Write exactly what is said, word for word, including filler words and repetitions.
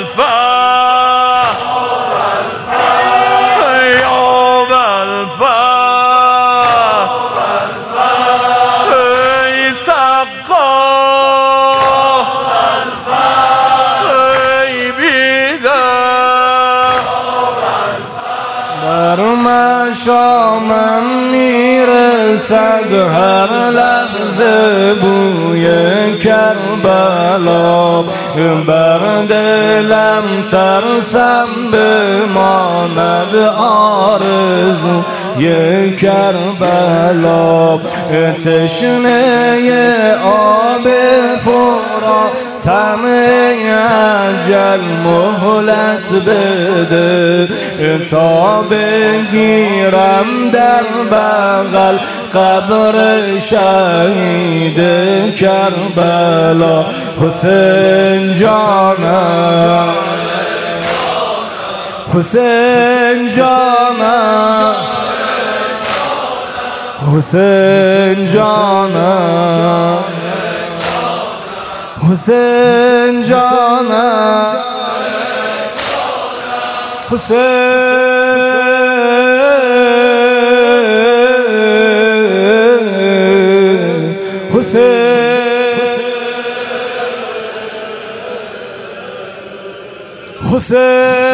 شامم میرسد هر لحظه بوی کربلا، بر دلم ترسم بماند آرزوی کربلا. تشنه آب فرا طمع اجل مهلت بده، تا بگیرم در بغل قبر شهید کربلا. حسین جانم، حسین جانم، حسین جانم، حسین جانم، حسین حسین حسین